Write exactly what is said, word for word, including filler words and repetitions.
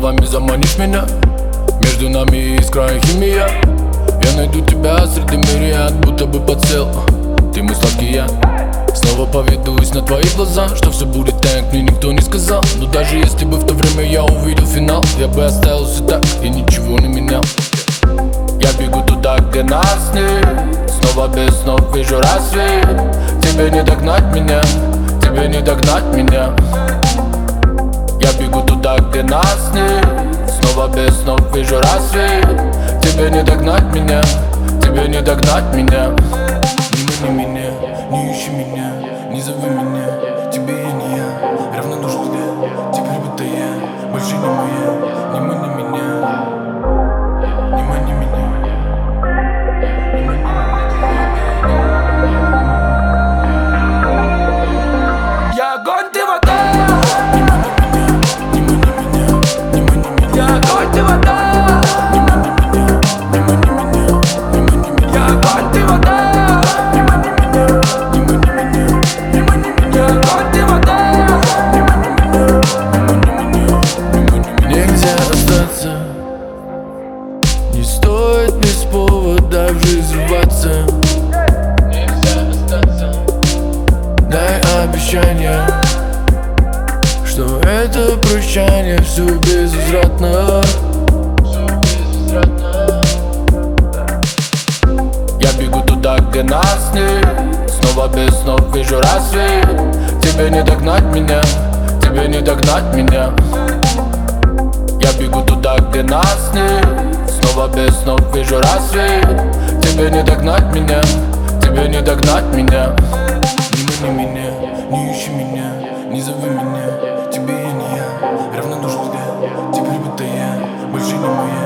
словами заманишь меня. Между нами искра и химия. Я найду тебя среди мириад, будто бы подсел. Ты мой сладкий я. Снова поведусь на твои глаза, что все будет так, мне никто не сказал. Но даже если бы в то время я увидел финал, я бы оставил все так и ничего не менял. Я бегу туда, где нас нет. Снова без снов вижу рассвет. Тебе не догнать меня, тебе не догнать меня. Я бегу туда, где нас нет. Снова без снов вижу рассвет. Тебе не догнать меня, тебе не догнать меня. Не мани меня, не ищи меня, не зови меня. Тебе я не я, равнодушен взгляд. Теперь будто я, больше не моя. Не мани меня, не мани меня. Я огонь, ты вода. Не мани меня, не мани меня, не мани меня. Я огонь, ты вода. Не мани меня, не мани меня, не мани меня. Я огонь, ты вода. Не мани меня, не мани меня, не мани меня. Я огонь, ты вода. Не мани меня, не мани меня, не мани меня. Нельзя остаться, не стоит без повода в жизнь рваться. Дай обещание, что это прощание все безвозвратно. Я бегу туда, где нас нет. Снова без снов вижу рассвет. Тебе не догнать меня, тебе не догнать меня. Я бегу туда, где нас нет. Снова без снов вижу рассвет. Тебе не догнать меня, тебе не догнать меня. Не мани меня, не ищи меня, не зови меня. Тебе я не я, равнодушен взгляд. Теперь будто я, больше не моя.